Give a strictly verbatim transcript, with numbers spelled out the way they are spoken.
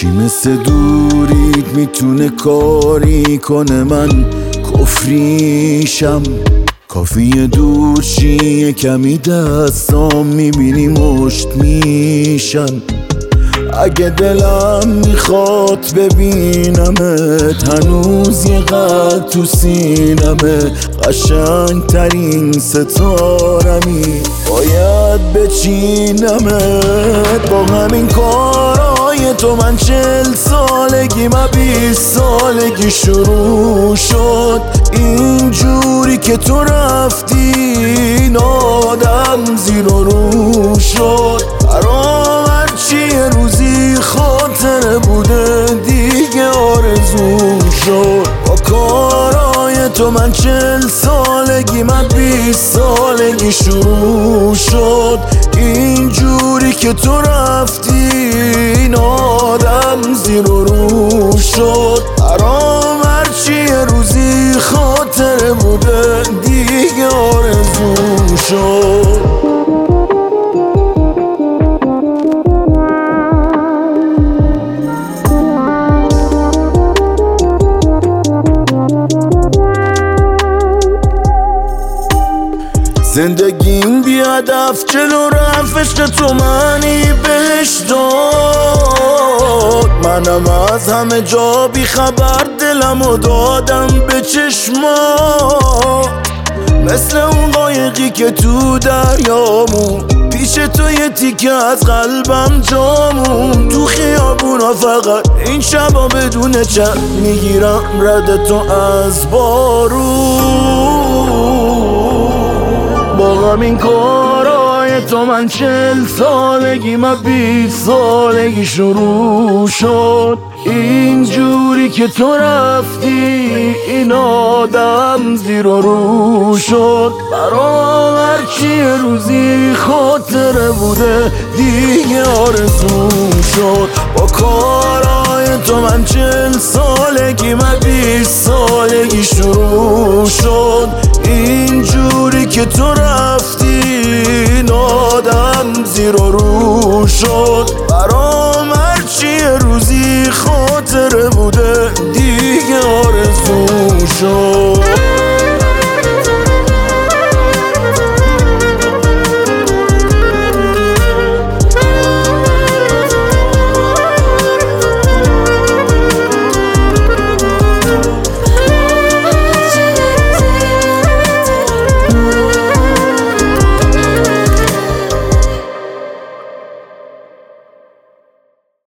مثل دورید میتونه کاری کنه من کفریشم کافیه دور چیه کمی دستام میبینی مشت میشن اگه دلم میخواد ببینمت هنوز یه قد تو سینمه قشنگ ترین ستارمی باید بچینمت با همین کارای تو من چل سالگی من بیست سالگی شروع شد اینجوری که تو رفتی این آدم زیر و رو شد برام هرچی یه روزی خاطره بوده دیگه آرزو شد با کارای تو من چل سالگی من بیست سالگی شروع شد اینجوری که تو رفتی این آدم زیر و رو شد برام هرچی یه روزی خاطره بوده دیگه آرزو شد زندگیم بی هدف جلو رفت عشق تو منی بهش داد منم از همه جا بی خبر دلمو دادم به چشما مثل اون قایقی که تو دریامون پیش تو یه تیکه از قلبم جامون تو خیابونا فقط این شبا بدون چند میگیرم رد تو از بارون با همین کارای تو من چل سالگی من بیست سالگی شروع شد اینجوری که تو رفتی این آدم زیر و رو شد برام هرچی روزی خاطره بوده دیگه آرزو شد با کارای تو من چل سالگی من بیست سالگی شروع شد اینجوری که تو رفتی این آدم زیر و رو شد برام هرچی روزی خاطره بوده دیگه آرزو شد